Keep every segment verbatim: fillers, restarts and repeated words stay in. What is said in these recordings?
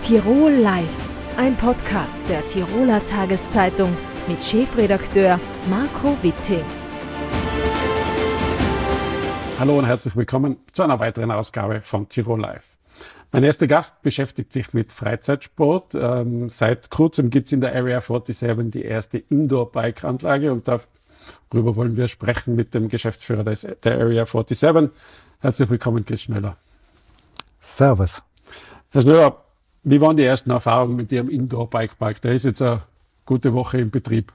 Tirol Live, ein Podcast der Tiroler Tageszeitung mit Chefredakteur Marco Witting. Hallo und herzlich willkommen zu einer weiteren Ausgabe von Tirol Live. Mein erster Gast beschäftigt sich mit Freizeitsport. Ähm, seit kurzem gibt es in der Area siebenundvierzig die erste Indoor-Bike-Anlage und darüber wollen wir sprechen mit dem Geschäftsführer des, der Area siebenundvierzig. Herzlich willkommen, Chris Schneller. Servus. Herr Schneller, wie waren die ersten Erfahrungen mit Ihrem Indoor-Bike-Park? Der ist jetzt eine gute Woche in Betrieb.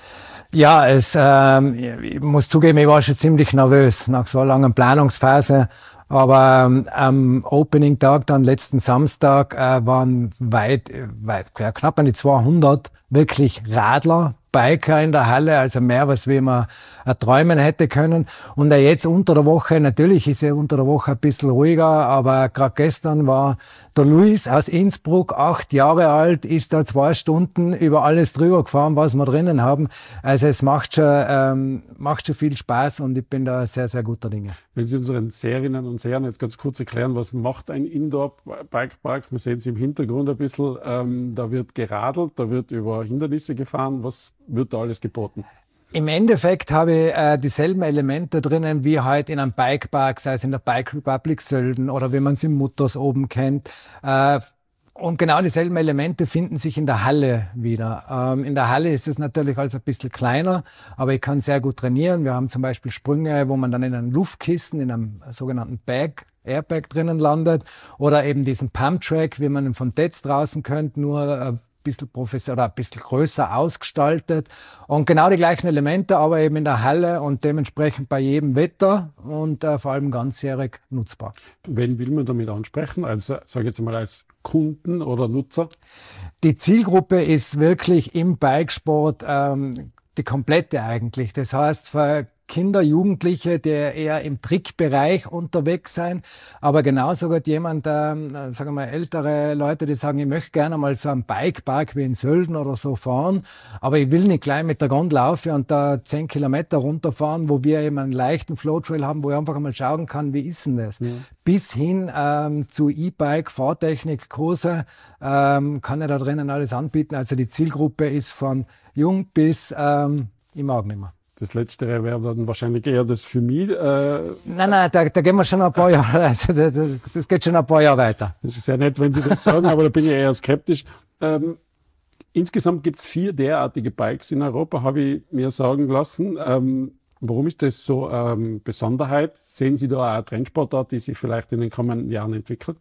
Ja, es, ähm, ich muss zugeben, ich war schon ziemlich nervös nach so einer langen Planungsphase. Aber ähm, am Opening-Tag, dann letzten Samstag, äh, waren weit, weit ja, knapp an die zweihundert wirklich Radler, Biker in der Halle, also mehr, was wie man erträumen hätte können. Und äh, jetzt unter der Woche, natürlich ist er unter der Woche ein bisschen ruhiger, aber gerade gestern war der Luis aus Innsbruck, acht Jahre alt, ist da zwei Stunden über alles drüber gefahren, was wir drinnen haben. Also es macht schon, ähm, macht schon viel Spaß und ich bin da sehr, sehr guter Dinge. Wenn Sie unseren Seherinnen und Sehern jetzt ganz kurz erklären, was macht ein Indoor-Bike-Park? Wir sehen es im Hintergrund ein bisschen, ähm, da wird geradelt, da wird über Hindernisse gefahren. Was wird da alles geboten? Im Endeffekt habe ich äh, dieselben Elemente drinnen wie halt in einem Bikepark, sei es in der Bike Republic Sölden oder wie man es im Mutters oben kennt. Äh, und genau dieselben Elemente finden sich in der Halle wieder. Ähm, in der Halle ist es natürlich also ein bisschen kleiner, aber ich kann sehr gut trainieren. Wir haben zum Beispiel Sprünge, wo man dann in einem Luftkissen, in einem sogenannten Bag, Airbag drinnen landet oder eben diesen Pump-Track, wie man ihn vom Tetz draußen kennt, nur äh, bisschen professioneller oder ein bisschen größer ausgestaltet und genau die gleichen Elemente, aber eben in der Halle und dementsprechend bei jedem Wetter und äh, vor allem ganzjährig nutzbar. Wen will man damit ansprechen? Also sage ich jetzt mal als Kunden oder Nutzer? Die Zielgruppe ist wirklich im Bikesport ähm, die komplette eigentlich. Das heißt, für Kinder, Jugendliche, die eher im Trickbereich unterwegs sein, aber genauso gut jemand, ähm, sagen wir mal, ältere Leute, die sagen, ich möchte gerne mal so einen Bikepark wie in Sölden oder so fahren, aber ich will nicht gleich mit der Gondel laufen und da zehn Kilometer runterfahren, wo wir eben einen leichten Flowtrail haben, wo ich einfach mal schauen kann, wie ist denn das? Ja. Bis hin ähm, zu E-Bike, Fahrtechnik, Kurse, ähm, kann er da drinnen alles anbieten. Also die Zielgruppe ist von jung bis, ähm, ich mag nicht mehr. Das Letztere wäre dann wahrscheinlich eher das für mich. Äh nein, nein, da, da gehen wir schon ein paar Jahre, das geht schon ein paar Jahre weiter. Das ist sehr nett, wenn Sie das sagen, aber da bin ich eher skeptisch. Ähm, insgesamt gibt es vier derartige Bikes in Europa, habe ich mir sagen lassen. Ähm, warum ist das so ähm, Besonderheit? Sehen Sie da eine Trendsportart, die sich vielleicht in den kommenden Jahren entwickelt?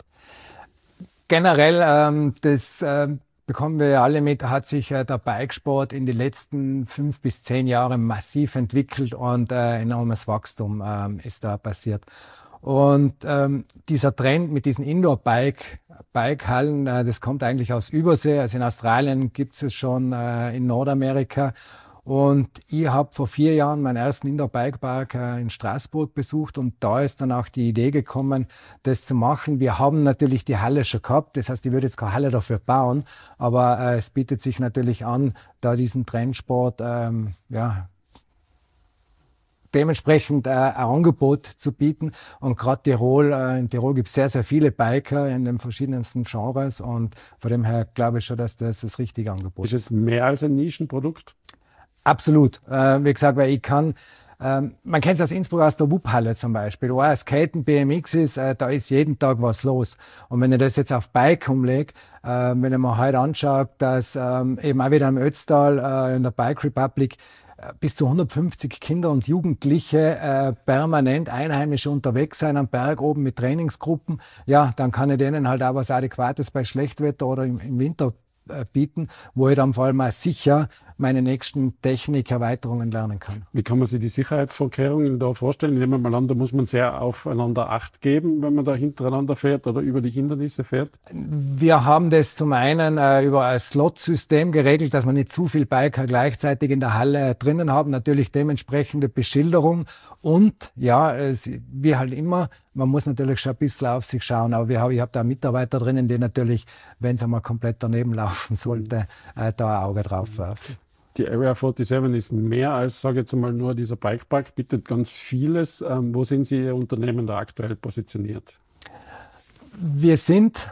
Generell, ähm, das ähm, bekommen wir ja alle mit, hat sich äh, der Bikesport in den letzten fünf bis zehn Jahren massiv entwickelt und äh, enormes Wachstum ähm, ist da passiert. Und ähm, dieser Trend mit diesen Indoor-Bike, Bike-Hallen, äh, das kommt eigentlich aus Übersee. Also in Australien gibt es schon, äh, in Nordamerika. Und ich habe vor vier Jahren meinen ersten Indoor-Bike-Park äh, in Straßburg besucht und da ist dann auch die Idee gekommen, das zu machen. Wir haben natürlich die Halle schon gehabt, das heißt, ich würde jetzt keine Halle dafür bauen, aber äh, es bietet sich natürlich an, da diesen Trendsport ähm, ja, dementsprechend äh, ein Angebot zu bieten. Und gerade Tirol, äh, in Tirol gibt es sehr, sehr viele Biker in den verschiedensten Genres und von dem her glaube ich schon, dass das das richtige Angebot ist. Ist es mehr als ein Nischenprodukt? Absolut. Äh, wie gesagt, weil ich kann, ähm, man kennt es aus Innsbruck aus der W U P-Halle zum Beispiel, wo auch Skaten, B M X ist, äh, da ist jeden Tag was los. Und wenn ich das jetzt auf Bike umlege, äh, wenn ich mir heute anschaue, dass ähm, eben auch wieder im Ötztal äh, in der Bike Republic äh, bis zu hundertfünfzig Kinder und Jugendliche äh, permanent Einheimische unterwegs sein am Berg oben mit Trainingsgruppen, ja, dann kann ich denen halt auch was Adäquates bei Schlechtwetter oder im, im Winter bieten, wo ich dann vor allem auch sicher meine nächsten Technikerweiterungen lernen kann. Wie kann man sich die Sicherheitsvorkehrungen da vorstellen? Nehmen wir mal an, da muss man sehr aufeinander Acht geben, wenn man da hintereinander fährt oder über die Hindernisse fährt? Wir haben das zum einen äh, über ein Slot-System geregelt, dass wir nicht zu viel Biker gleichzeitig in der Halle drinnen haben. Natürlich dementsprechende Beschilderung und ja, es, wie halt immer, man muss natürlich schon ein bisschen auf sich schauen, aber wir haben, ich habe da Mitarbeiter drinnen, die natürlich, wenn es einmal komplett daneben laufen sollte, äh, da ein Auge drauf werfen. Die Area siebenundvierzig ist mehr als, sage ich jetzt mal, nur dieser Bikepark, bietet ganz vieles. Ähm, wo sind Sie Ihr Unternehmen da aktuell positioniert? Wir sind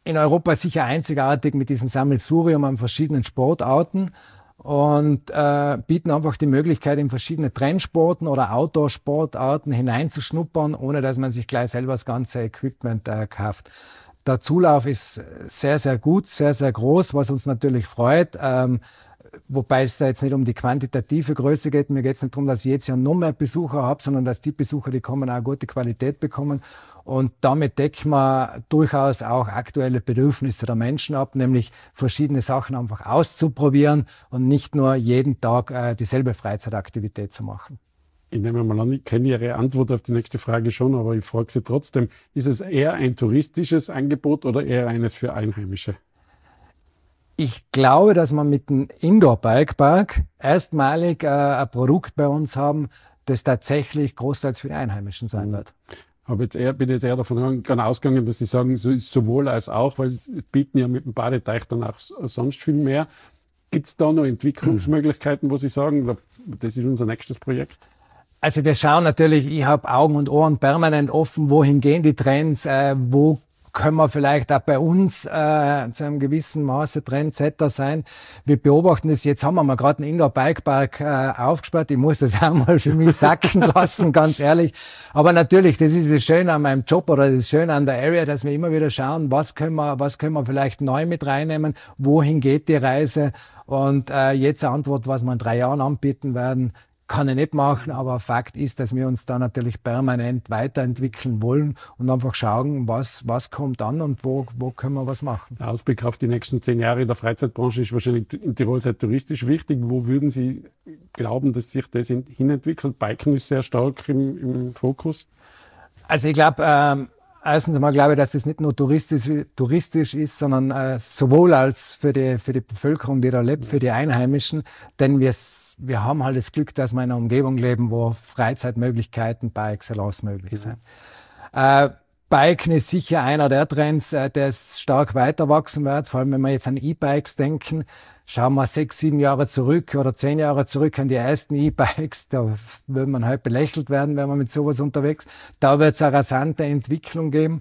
in Europa sicher einzigartig mit diesem Sammelsurium an verschiedenen Sportarten und äh, bieten einfach die Möglichkeit, in verschiedene Trendsporten oder Outdoor-Sportarten hineinzuschnuppern, ohne dass man sich gleich selber das ganze Equipment äh, kauft. Der Zulauf ist sehr, sehr gut, sehr, sehr groß, was uns natürlich freut. Ähm, wobei es da jetzt nicht um die quantitative Größe geht. Mir geht es nicht darum, dass ich jetzt ja noch mehr Besucher habe, sondern dass die Besucher, die kommen, auch gute Qualität bekommen. Und damit decken wir durchaus auch aktuelle Bedürfnisse der Menschen ab, nämlich verschiedene Sachen einfach auszuprobieren und nicht nur jeden Tag äh, dieselbe Freizeitaktivität zu machen. Ich nehme mal an, ich kenne Ihre Antwort auf die nächste Frage schon, aber ich frage Sie trotzdem, ist es eher ein touristisches Angebot oder eher eines für Einheimische? Ich glaube, dass wir mit dem Indoor-Bike-Park erstmalig äh, ein Produkt bei uns haben, das tatsächlich großteils für die Einheimischen sein wird. Aber jetzt eher, bin jetzt eher davon ausgegangen, dass Sie sagen, so ist sowohl als auch, weil Sie bieten ja mit dem Badeteich dann auch sonst viel mehr. Gibt es da noch Entwicklungsmöglichkeiten, wo Sie sagen, das ist unser nächstes Projekt? Also wir schauen natürlich, ich habe Augen und Ohren permanent offen, wohin gehen die Trends, äh, wo können wir vielleicht auch bei uns äh, zu einem gewissen Maße Trendsetter sein. Wir beobachten das, jetzt haben wir mal gerade einen Indoor-Bike-Park äh, aufgesperrt, ich muss das auch mal für mich sacken lassen, ganz ehrlich. Aber natürlich, das ist das Schöne an meinem Job oder das Schöne an der Area, dass wir immer wieder schauen, was können wir, was können wir vielleicht neu mit reinnehmen, wohin geht die Reise und äh, jetzt eine Antwort, was wir in drei Jahren anbieten werden, kann ich nicht machen, aber Fakt ist, dass wir uns da natürlich permanent weiterentwickeln wollen und einfach schauen, was, was kommt an und wo, wo können wir was machen. Der Ausblick auf die nächsten zehn Jahre in der Freizeitbranche ist wahrscheinlich in Tirol sehr touristisch wichtig. Wo würden Sie glauben, dass sich das hinentwickelt? Biken ist sehr stark im, im Fokus. Also ich glaube, ähm, erstens einmal glaube ich, dass das nicht nur touristisch, touristisch ist, sondern äh, sowohl als für die, für die Bevölkerung, die da lebt, für die Einheimischen. Denn wir, wir haben halt das Glück, dass wir in einer Umgebung leben, wo Freizeitmöglichkeiten par excellence möglich sind. Ja. Äh, Biken ist sicher einer der Trends, äh, der stark weiter wachsen wird. Vor allem, wenn wir jetzt an E-Bikes denken. Schauen wir sechs, sieben Jahre zurück oder zehn Jahre zurück an die ersten E-Bikes, da würde man halt belächelt werden, wenn man mit sowas unterwegs. Da wird es eine rasante Entwicklung geben.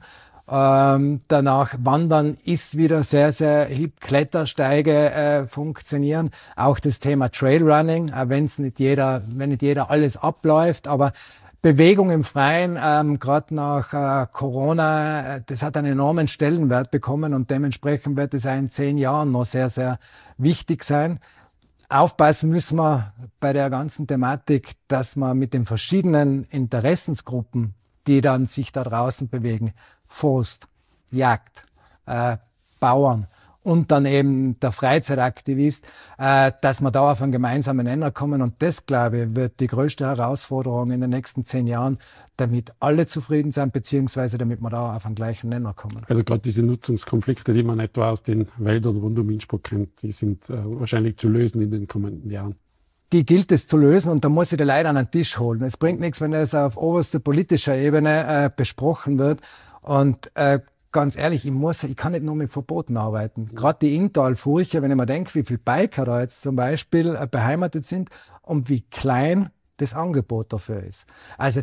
Ähm, danach Wandern ist wieder sehr, sehr hip. Klettersteige äh, funktionieren. Auch das Thema Trailrunning, auch wenn es nicht jeder, wenn nicht jeder alles abläuft, aber Bewegung im Freien, ähm, gerade nach äh, Corona, das hat einen enormen Stellenwert bekommen und dementsprechend wird es auch in zehn Jahren noch sehr, sehr wichtig sein. Aufpassen müssen wir bei der ganzen Thematik, dass man mit den verschiedenen Interessensgruppen, die dann sich da draußen bewegen, Forst, Jagd, äh, Bauern, und dann eben der Freizeitaktivist, äh, dass wir da auf einen gemeinsamen Nenner kommen. Und das, glaube ich, wird die größte Herausforderung in den nächsten zehn Jahren, damit alle zufrieden sind, beziehungsweise damit wir da auf einen gleichen Nenner kommen. Also gerade diese Nutzungskonflikte, die man etwa aus den Wäldern rund um Innsbruck kennt, die sind äh, wahrscheinlich zu lösen in den kommenden Jahren. Die gilt es zu lösen und da muss ich die Leute an den Tisch holen. Es bringt nichts, wenn das auf oberster politischer Ebene äh, besprochen wird. Und äh, ganz ehrlich, ich muss, ich kann nicht nur mit Verboten arbeiten. Gerade die Inntal-Furche, wenn ich mir denke, wie viele Biker da jetzt zum Beispiel äh, beheimatet sind und wie klein das Angebot dafür ist. Also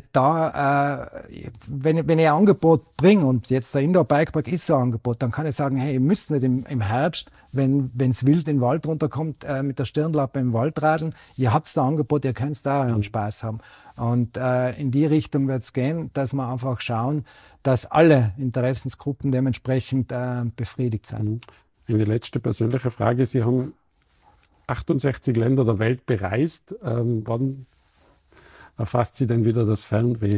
da, äh, wenn, ich, wenn ich ein Angebot bringe und jetzt der Indoor-Bikepark ist so ein Angebot, dann kann ich sagen, hey, ihr müsst nicht im, im Herbst, wenn es wild in den Wald runterkommt, äh, mit der Stirnlappe im Wald radeln. Ihr habt da Angebot, ihr könnt da euren Spaß haben. Und äh, in die Richtung wird es gehen, dass wir einfach schauen, dass alle Interessensgruppen dementsprechend äh, befriedigt sind. Eine letzte persönliche Frage. Sie haben achtundsechzig Länder der Welt bereist. Ähm, wann erfasst Sie denn wieder das Fernweh?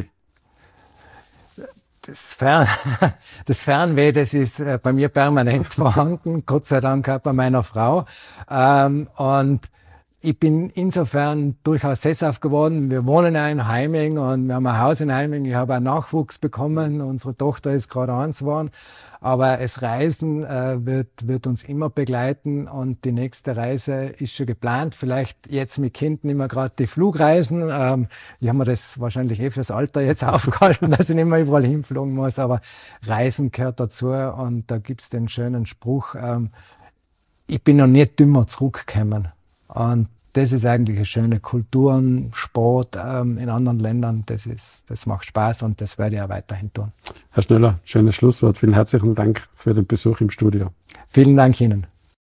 Das, Fern, das Fernweh, das ist äh, bei mir permanent vorhanden, Gott sei Dank auch bei meiner Frau. Ähm, und ich bin insofern durchaus sesshaft geworden. Wir wohnen ja in Heiming und wir haben ein Haus in Heiming. Ich habe einen Nachwuchs bekommen. Unsere Tochter ist gerade eins geworden. Aber das Reisen äh, wird, wird uns immer begleiten und die nächste Reise ist schon geplant. Vielleicht jetzt mit Kind nicht mehr gerade die Flugreisen. Ähm, ich habe mir das wahrscheinlich eh fürs Alter jetzt aufgehalten, dass ich nicht mehr überall hinfliegen muss. Aber Reisen gehört dazu und da gibt's den schönen Spruch, ähm, ich bin noch nie dümmer zurückgekommen. Und das ist eigentlich eine schöne Kulturen, Sport ähm, in anderen Ländern. Das ist, das macht Spaß und das werde ich auch weiterhin tun. Herr Schnöller, schönes Schlusswort. Vielen herzlichen Dank für den Besuch im Studio. Vielen Dank Ihnen.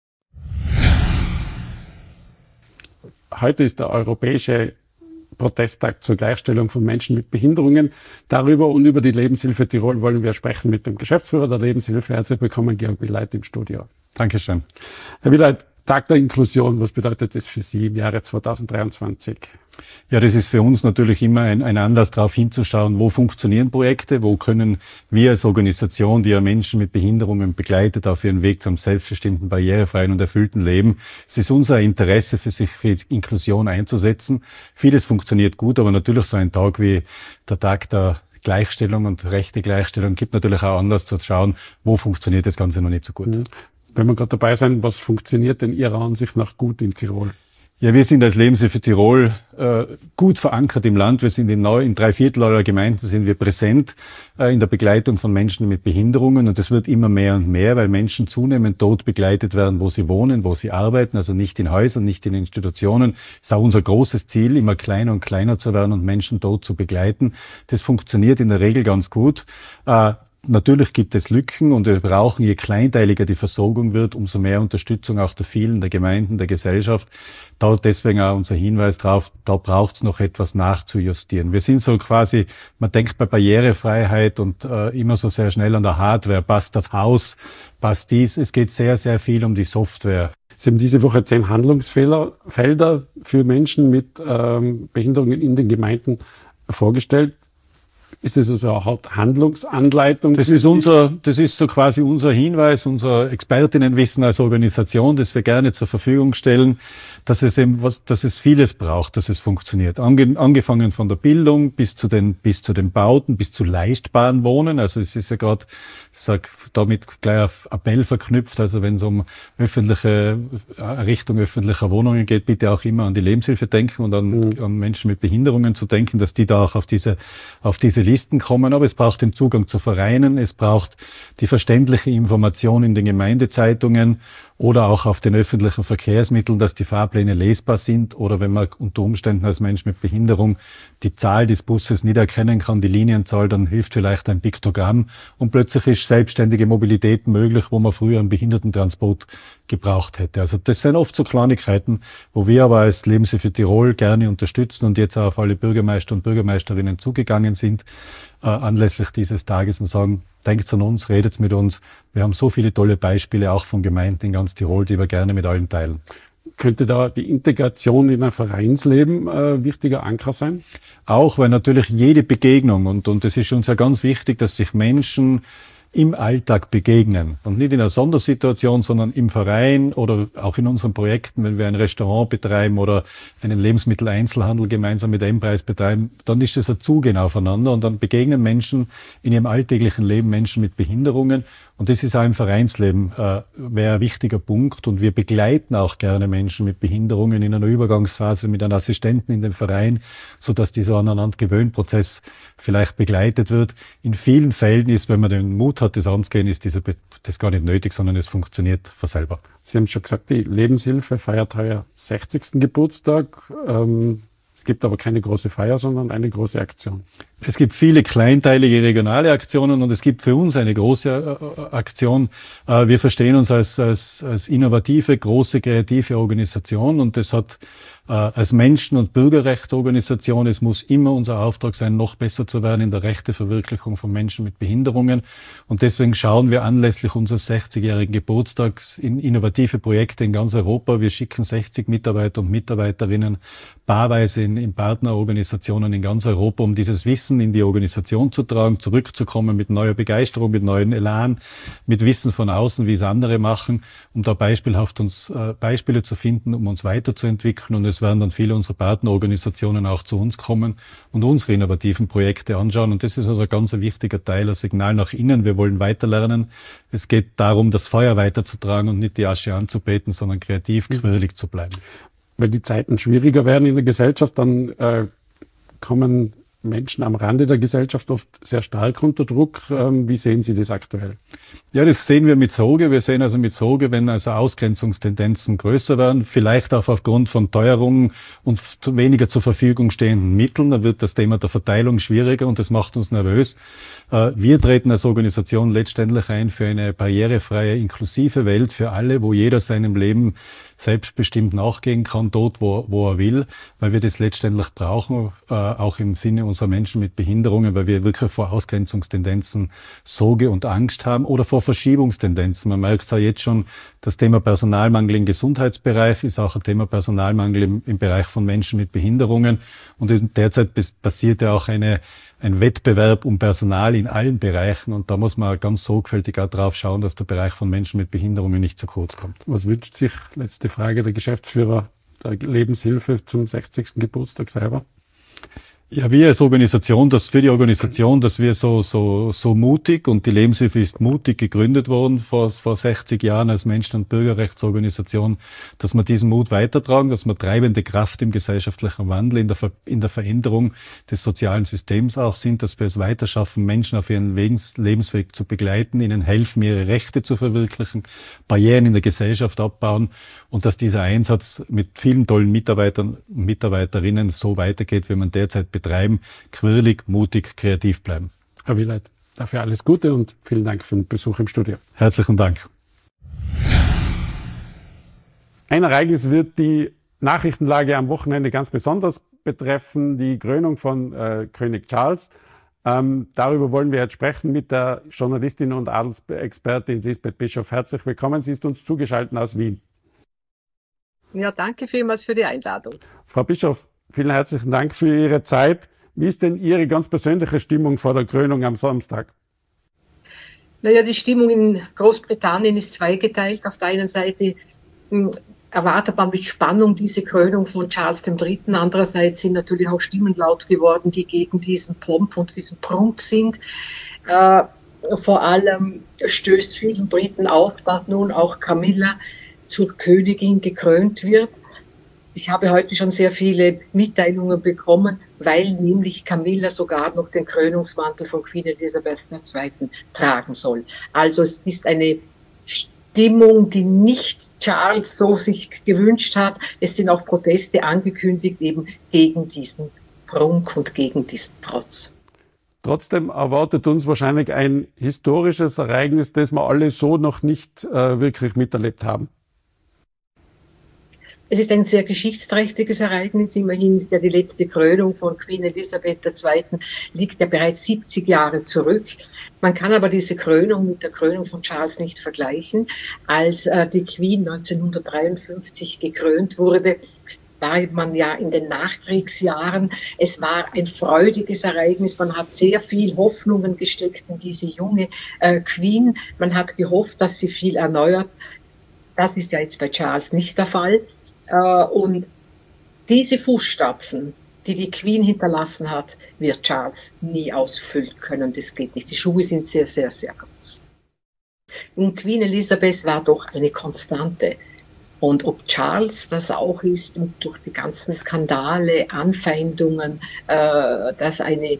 Heute ist der europäische Protesttag zur Gleichstellung von Menschen mit Behinderungen. Darüber und über die Lebenshilfe Tirol wollen wir sprechen mit dem Geschäftsführer der Lebenshilfe. Herzlich willkommen, Georg Willeit im Studio. Dankeschön. Herr Willeit, Tag der Inklusion, was bedeutet das für Sie im Jahre zweitausenddreiundzwanzig? Ja, das ist für uns natürlich immer ein, ein Anlass, darauf hinzuschauen, wo funktionieren Projekte, wo können wir als Organisation, die ja Menschen mit Behinderungen begleitet, auf ihren Weg zum selbstbestimmten, barrierefreien und erfüllten Leben. Es ist unser Interesse, für sich für Inklusion einzusetzen. Vieles funktioniert gut, aber natürlich so ein Tag wie der Tag der Gleichstellung und rechte Gleichstellung gibt natürlich auch Anlass zu schauen, wo funktioniert das Ganze noch nicht so gut. Mhm. Wenn wir gerade dabei sind, was funktioniert denn Ihrer Ansicht nach gut in Tirol? Ja, wir sind als Lebenshilfe Tirol äh, gut verankert im Land. Wir sind in, neu, in drei Viertel aller Gemeinden sind wir präsent äh, in der Begleitung von Menschen mit Behinderungen. Und das wird immer mehr und mehr, weil Menschen zunehmend dort begleitet werden, wo sie wohnen, wo sie arbeiten, also nicht in Häusern, nicht in Institutionen. Es ist auch unser großes Ziel, immer kleiner und kleiner zu werden und Menschen dort zu begleiten. Das funktioniert in der Regel ganz gut. Äh, Natürlich gibt es Lücken und wir brauchen, je kleinteiliger die Versorgung wird, umso mehr Unterstützung auch der vielen, der Gemeinden, der Gesellschaft. Da deswegen auch unser Hinweis drauf, da braucht es noch etwas nachzujustieren. Wir sind so quasi, man denkt bei Barrierefreiheit und äh, immer so sehr schnell an der Hardware, passt das Haus, passt dies. Es geht sehr, sehr viel um die Software. Sie haben diese Woche zehn Handlungsfelder für Menschen mit ähm, Behinderungen in den Gemeinden vorgestellt. Ist das also eine Handlungsanleitung? Das ist unser, das ist so quasi unser Hinweis, unser Expertinnenwissen als Organisation, das wir gerne zur Verfügung stellen, dass es eben was, dass es vieles braucht, dass es funktioniert. Ange, angefangen von der Bildung bis zu den, bis zu den Bauten, bis zu leistbaren Wohnen. Also es ist ja gerade, ich sag, damit gleich auf Appell verknüpft. Also wenn es um öffentliche, Errichtung öffentlicher Wohnungen geht, bitte auch immer an die Lebenshilfe denken und an, mhm. an Menschen mit Behinderungen zu denken, dass die da auch auf diese, auf diese Listen kommen. Aber es braucht den Zugang zu Vereinen, es braucht die verständliche Information in den Gemeindezeitungen oder auch auf den öffentlichen Verkehrsmitteln, dass die Fahrpläne lesbar sind oder wenn man unter Umständen als Mensch mit Behinderung die Zahl des Busses nicht erkennen kann, die Linienzahl, dann hilft vielleicht ein Piktogramm und plötzlich ist selbstständige Mobilität möglich, wo man früher einen Behindertentransport gebraucht hätte. Also das sind oft so Kleinigkeiten, wo wir aber als Lebenshilfe Tirol gerne unterstützen und jetzt auch auf alle Bürgermeister und Bürgermeisterinnen zugegangen sind, äh, anlässlich dieses Tages und sagen, denkt an uns, redet mit uns. Wir haben so viele tolle Beispiele auch von Gemeinden in ganz Tirol, die wir gerne mit allen teilen. Könnte da die Integration in ein Vereinsleben äh, wichtiger Anker sein? Auch, weil natürlich jede Begegnung, und, und es ist uns ja ganz wichtig, dass sich Menschen im Alltag begegnen und nicht in einer Sondersituation, sondern im Verein oder auch in unseren Projekten, wenn wir ein Restaurant betreiben oder einen Lebensmitteleinzelhandel gemeinsam mit M-Preis betreiben, dann ist es ein Zugehen aufeinander und dann begegnen Menschen in ihrem alltäglichen Leben Menschen mit Behinderungen und das ist auch im Vereinsleben äh, wäre ein wichtiger Punkt und wir begleiten auch gerne Menschen mit Behinderungen in einer Übergangsphase mit einem Assistenten in dem Verein, so dass dieser Aneinander-Gewöhn-Prozess vielleicht begleitet wird. In vielen Fällen ist, wenn man den Mut hat, das anzugehen, ist dieser, das gar nicht nötig, sondern es funktioniert von selber. Sie haben schon gesagt, die Lebenshilfe feiert heuer sechzigsten Geburtstag. Ähm, es gibt aber keine große Feier, sondern eine große Aktion. Es gibt viele kleinteilige regionale Aktionen und es gibt für uns eine große Aktion. Wir verstehen uns als, als, als innovative, große, kreative Organisation und das hat als Menschen- und Bürgerrechtsorganisation, es muss immer unser Auftrag sein, noch besser zu werden in der Rechteverwirklichung von Menschen mit Behinderungen. Und deswegen schauen wir anlässlich unseres sechzigjährigen Geburtstags in innovative Projekte in ganz Europa. Wir schicken sechzig Mitarbeiter und Mitarbeiterinnen paarweise in, in Partnerorganisationen in ganz Europa, um dieses Wissen in die Organisation zu tragen, zurückzukommen mit neuer Begeisterung, mit neuem Elan, mit Wissen von außen, wie es andere machen, um da beispielhaft uns äh, Beispiele zu finden, um uns weiterzuentwickeln. Und es werden dann viele unserer Partnerorganisationen auch zu uns kommen und unsere innovativen Projekte anschauen. Und das ist also ein ganz wichtiger Teil, ein Signal nach innen. Wir wollen weiterlernen. Es geht darum, das Feuer weiterzutragen und nicht die Asche anzubeten, sondern kreativ, quirlig zu bleiben. Wenn die Zeiten schwieriger werden in der Gesellschaft, dann äh, kommen Menschen am Rande der Gesellschaft oft sehr stark unter Druck. Ähm, wie sehen Sie das aktuell? Ja, das sehen wir mit Sorge. Wir sehen also mit Sorge, wenn also Ausgrenzungstendenzen größer werden, vielleicht auch aufgrund von Teuerungen und weniger zur Verfügung stehenden Mitteln, dann wird das Thema der Verteilung schwieriger und das macht uns nervös. Wir treten als Organisation letztendlich ein für eine barrierefreie, inklusive Welt für alle, wo jeder seinem Leben selbstbestimmt nachgehen kann, dort, wo, wo er will, weil wir das letztendlich brauchen, äh, auch im Sinne unserer Menschen mit Behinderungen, weil wir wirklich vor Ausgrenzungstendenzen Sorge und Angst haben oder vor Verschiebungstendenzen. Man merkt es ja jetzt schon, das Thema Personalmangel im Gesundheitsbereich ist auch ein Thema Personalmangel im, im Bereich von Menschen mit Behinderungen. Und derzeit passiert ja auch eine, ein Wettbewerb um Personal in allen Bereichen. Und da muss man ganz sorgfältig auch drauf schauen, dass der Bereich von Menschen mit Behinderungen nicht zu kurz kommt. Was wünscht sich, letzte Frage, der Geschäftsführer der Lebenshilfe zum sechzigsten Geburtstag selber? Ja, wir als Organisation, das für die Organisation, dass wir so so so mutig, und die Lebenshilfe ist mutig gegründet worden vor vor sechzig Jahren als Menschen- und Bürgerrechtsorganisation, dass wir diesen Mut weitertragen, dass wir treibende Kraft im gesellschaftlichen Wandel, in der Ver, in der Veränderung des sozialen Systems auch sind, dass wir es weiter schaffen, Menschen auf ihren Lebens, Lebensweg zu begleiten, ihnen helfen, ihre Rechte zu verwirklichen, Barrieren in der Gesellschaft abbauen und dass dieser Einsatz mit vielen tollen Mitarbeitern und Mitarbeiterinnen so weitergeht, wie man derzeit betreiben, quirlig, mutig, kreativ bleiben. Herr Wieleit, dafür alles Gute und vielen Dank für den Besuch im Studio. Herzlichen Dank. Ein Ereignis wird die Nachrichtenlage am Wochenende ganz besonders betreffen, die Krönung von äh, König Charles. Ähm, darüber wollen wir jetzt sprechen mit der Journalistin und Adelsexpertin Lisbeth Bischof. Herzlich willkommen, sie ist uns zugeschaltet aus Wien. Ja, danke vielmals für die Einladung. Frau Bischof, vielen herzlichen Dank für Ihre Zeit. Wie ist denn Ihre ganz persönliche Stimmung vor der Krönung am Samstag? Naja, die Stimmung in Großbritannien ist zweigeteilt. Auf der einen Seite hm, erwartet man mit Spannung diese Krönung von Charles der Dritte. Andererseits sind natürlich auch Stimmen laut geworden, die gegen diesen Pomp und diesen Prunk sind. Äh, vor allem stößt vielen Briten auf, dass nun auch Camilla zur Königin gekrönt wird. Ich habe heute schon sehr viele Mitteilungen bekommen, weil nämlich Camilla sogar noch den Krönungsmantel von Queen Elizabeth der Zweiten tragen soll. Also es ist eine Stimmung, die nicht Charles so sich gewünscht hat. Es sind auch Proteste angekündigt eben gegen diesen Prunk und gegen diesen Protz. Trotzdem erwartet uns wahrscheinlich ein historisches Ereignis, das wir alle so noch nicht äh, wirklich miterlebt haben. Es ist ein sehr geschichtsträchtiges Ereignis. Immerhin ist ja die letzte Krönung von Queen Elizabeth der Zweiten liegt ja bereits siebzig Jahre zurück. Man kann aber diese Krönung mit der Krönung von Charles nicht vergleichen. Als äh, die Queen neunzehnhundertdreiundfünfzig gekrönt wurde, war man ja in den Nachkriegsjahren. Es war ein freudiges Ereignis. Man hat sehr viel Hoffnungen gesteckt in diese junge äh, Queen. Man hat gehofft, dass sie viel erneuert. Das ist ja jetzt bei Charles nicht der Fall. Und diese Fußstapfen, die die Queen hinterlassen hat, wird Charles nie ausfüllen können. Das geht nicht. Die Schuhe sind sehr, sehr, sehr groß. Und Queen Elizabeth war doch eine Konstante. Und ob Charles das auch ist, und durch die ganzen Skandale, Anfeindungen, äh, dass eine,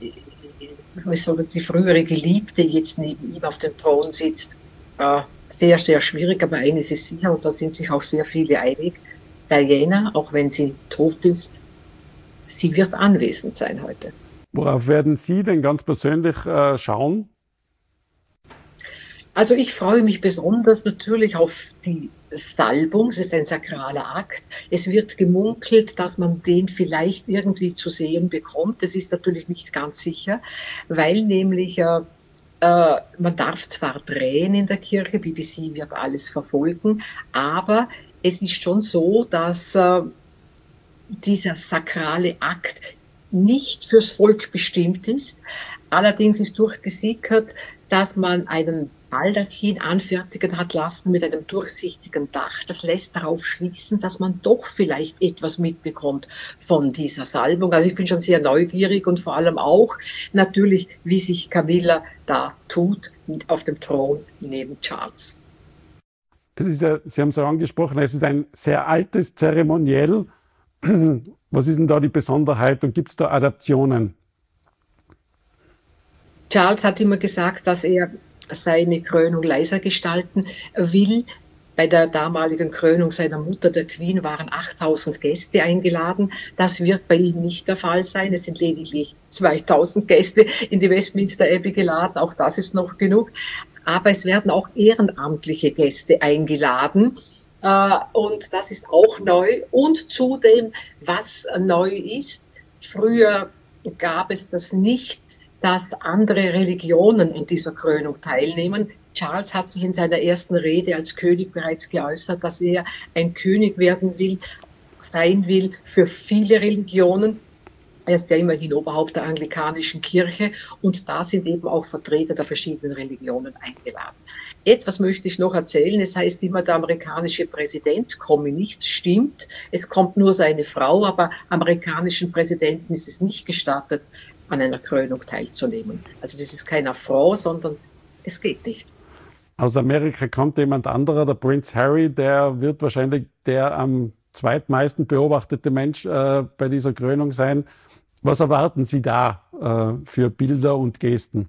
die frühere Geliebte jetzt neben ihm auf dem Thron sitzt, äh, sehr, sehr schwierig. Aber eines ist sicher, und da sind sich auch sehr viele einig, Diana, auch wenn sie tot ist, sie wird anwesend sein heute. Worauf werden Sie denn ganz persönlich äh, schauen? Also ich freue mich besonders natürlich auf die Salbung. Es ist ein sakraler Akt. Es wird gemunkelt, dass man den vielleicht irgendwie zu sehen bekommt. Das ist natürlich nicht ganz sicher, weil nämlich äh, äh, man darf zwar drehen in der Kirche, B B C wird alles verfolgen, aber es ist schon so, dass äh, dieser sakrale Akt nicht fürs Volk bestimmt ist. Allerdings ist durchgesickert, dass man einen Baldachin anfertigen hat lassen mit einem durchsichtigen Dach. Das lässt darauf schließen, dass man doch vielleicht etwas mitbekommt von dieser Salbung. Also ich bin schon sehr neugierig und vor allem auch natürlich, wie sich Camilla da tut auf dem Thron neben Charles. Es ist ja, Sie haben es ja angesprochen, es ist ein sehr altes Zeremoniell. Was ist denn da die Besonderheit und gibt es da Adaptionen Charles hat immer gesagt, dass er seine Krönung leiser gestalten will. Bei der damaligen Krönung seiner Mutter, der Queen, waren achttausend Gäste eingeladen. Das wird bei ihm nicht der Fall sein. Es sind lediglich zweitausend Gäste in die Westminster Abbey geladen. Auch das ist noch genug. Aber es werden auch ehrenamtliche Gäste eingeladen. Und das ist auch neu. Und zudem, was neu ist, früher gab es das nicht, dass andere Religionen an dieser Krönung teilnehmen. Charles hat sich in seiner ersten Rede als König bereits geäußert, dass er ein König werden will, sein will für viele Religionen. Er ist ja immerhin Oberhaupt der anglikanischen Kirche und da sind eben auch Vertreter der verschiedenen Religionen eingeladen. Etwas möchte ich noch erzählen. Es heißt immer, der amerikanische Präsident komme nicht. Stimmt, es kommt nur seine Frau, aber amerikanischen Präsidenten ist es nicht gestattet, an einer Krönung teilzunehmen. Also das ist kein Affront, sondern es geht nicht. Aus Amerika kommt jemand anderer, der Prinz Harry, der wird wahrscheinlich der am zweitmeisten beobachtete Mensch äh, bei dieser Krönung sein. Was erwarten Sie da äh, für Bilder und Gesten?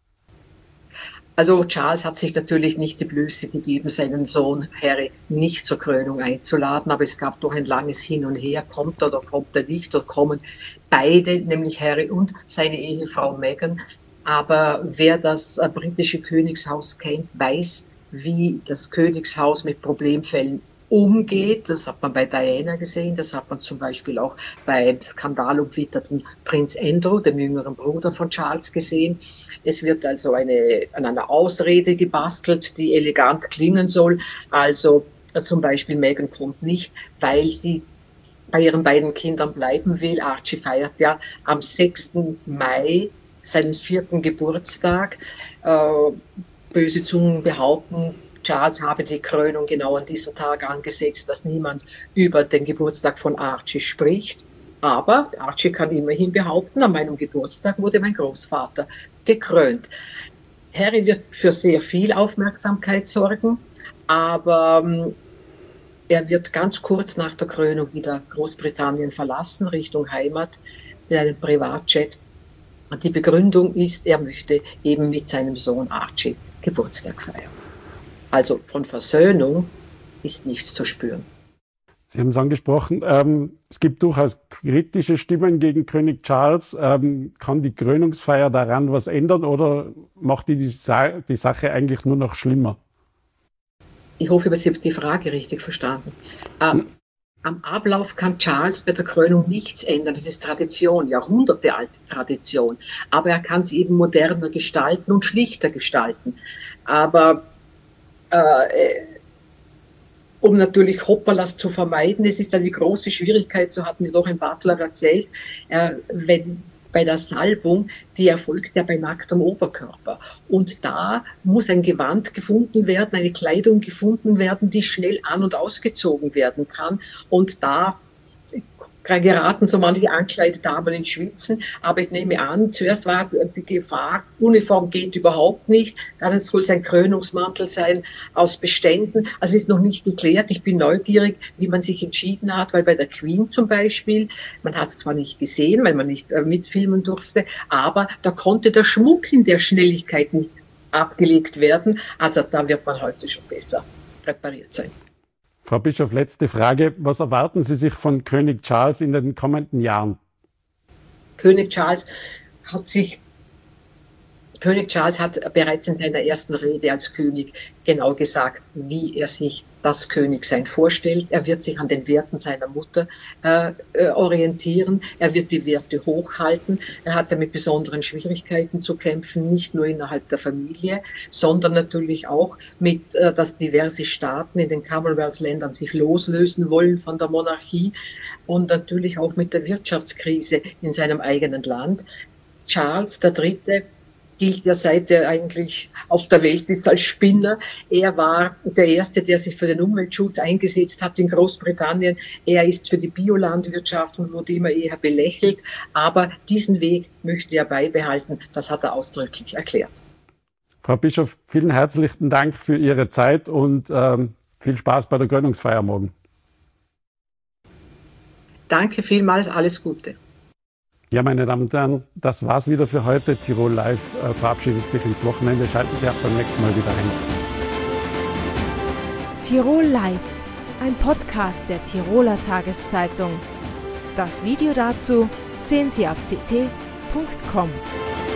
Also Charles hat sich natürlich nicht die Blöße gegeben, seinen Sohn Harry nicht zur Krönung einzuladen, aber es gab doch ein langes Hin und Her, kommt er oder kommt er nicht, oder kommen beide, nämlich Harry und seine Ehefrau Meghan. Aber wer das äh, britische Königshaus kennt, weiß, wie das Königshaus mit Problemfällen umgeht. Das hat man bei Diana gesehen, das hat man zum Beispiel auch beim skandalumwitterten Prinz Andrew, dem jüngeren Bruder von Charles, gesehen. Es wird also eine, an einer Ausrede gebastelt, die elegant klingen soll. Also äh, zum Beispiel Meghan kommt nicht, weil sie bei ihren beiden Kindern bleiben will. Archie feiert ja am sechsten Mai seinen vierten Geburtstag. Äh, böse Zungen behaupten, Charles habe die Krönung genau an diesem Tag angesetzt, dass niemand über den Geburtstag von Archie spricht. Aber Archie kann immerhin behaupten, an meinem Geburtstag wurde mein Großvater gekrönt. Harry wird für sehr viel Aufmerksamkeit sorgen, aber ähm, er wird ganz kurz nach der Krönung wieder Großbritannien verlassen, Richtung Heimat, in einem Privatjet. Die Begründung ist, er möchte eben mit seinem Sohn Archie Geburtstag feiern. Also von Versöhnung ist nichts zu spüren. Sie haben es angesprochen, ähm, es gibt durchaus kritische Stimmen gegen König Charles. Ähm, kann die Krönungsfeier daran was ändern oder macht die die, Sa- die Sache eigentlich nur noch schlimmer? Ich hoffe, ich habe die Frage richtig verstanden. Ähm, Am Ablauf kann Charles bei der Krönung nichts ändern. Das ist Tradition, jahrhundertealte Tradition. Aber er kann sie eben moderner gestalten und schlichter gestalten. Aber äh, um natürlich Hoppalas zu vermeiden, es ist eine große Schwierigkeit, so hat mir noch ein Butler erzählt, äh, wenn bei der Salbung, die erfolgt ja bei nacktem Oberkörper. Und da muss ein Gewand gefunden werden, eine Kleidung gefunden werden, die schnell an- und ausgezogen werden kann. Und da geraten so manche Ankleidedamen ins Schwitzen. Aber ich nehme an, zuerst war die Gefahr, Uniform geht überhaupt nicht. Dann soll es ein Krönungsmantel sein aus Beständen. Also ist noch nicht geklärt. Ich bin neugierig, wie man sich entschieden hat, weil bei der Queen zum Beispiel, man hat es zwar nicht gesehen, weil man nicht äh, mitfilmen durfte, aber da konnte der Schmuck in der Schnelligkeit nicht abgelegt werden. Also da wird man heute schon besser präpariert sein. Frau Bischof, letzte Frage. Was erwarten Sie sich von König Charles in den kommenden Jahren? König Charles hat sich, König Charles hat bereits in seiner ersten Rede als König genau gesagt, wie er sich das Königsein vorstellt. Er wird sich an den Werten seiner Mutter äh, orientieren. Er wird die Werte hochhalten. Er hat ja mit besonderen Schwierigkeiten zu kämpfen, nicht nur innerhalb der Familie, sondern natürlich auch mit, äh, dass diverse Staaten in den Commonwealth-Ländern sich loslösen wollen von der Monarchie und natürlich auch mit der Wirtschaftskrise in seinem eigenen Land. Charles der Dritte gilt ja, seit er eigentlich auf der Welt ist, als Spinner. Er war der Erste, der sich für den Umweltschutz eingesetzt hat in Großbritannien. Er ist für die Biolandwirtschaft und wurde immer eher belächelt. Aber diesen Weg möchte er beibehalten. Das hat er ausdrücklich erklärt. Frau Bischof, vielen herzlichen Dank für Ihre Zeit und ähm, viel Spaß bei der Krönungsfeier morgen. Danke vielmals, alles Gute. Ja, meine Damen und Herren, das war's wieder für heute. Tirol Live äh, verabschiedet sich ins Wochenende. Schalten Sie auch beim nächsten Mal wieder ein. Tirol Live, ein Podcast der Tiroler Tageszeitung. Das Video dazu sehen Sie auf t t punkt com.